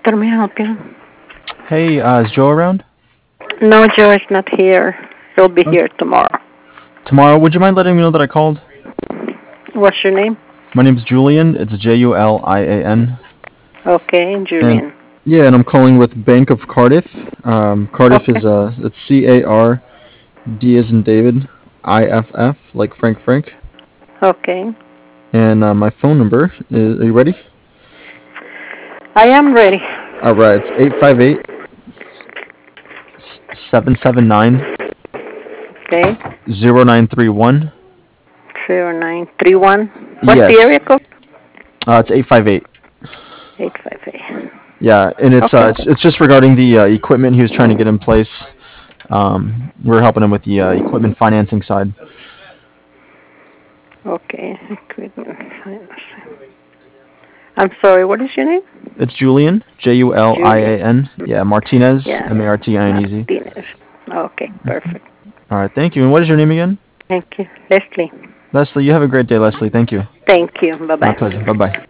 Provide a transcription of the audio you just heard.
How may I help you? Hey, is Joe around? No, Joe is not here. He'll be Oh. here tomorrow. Tomorrow, would you mind letting me know that I called? What's your name? My name's Julian. It's Julian. Okay, And Julian. yeah, and I'm calling with Bank of Cardiff. Cardiff Okay. is it's CARD as in David, IFF like Frank. Okay. And my phone number is. Are you ready? I am ready. All right, it's 858-779 Okay. 0931. 0931. What's the area Yes, code? it's 858. 858. Yeah, and it's Okay. it's just regarding the equipment he was trying to get in place. We're helping him with the equipment financing side. Okay. Equipment finance. I'm sorry, what is your name? It's Julian, Julian. Julian. Yeah, Martinez, Yeah. Martinez. Martinez. Okay, perfect. All right, thank you. And what is your name again? Thank you. Leslie. Leslie. You have a great day, Leslie. Thank you. Thank you. My pleasure. Bye-bye. Bye bye.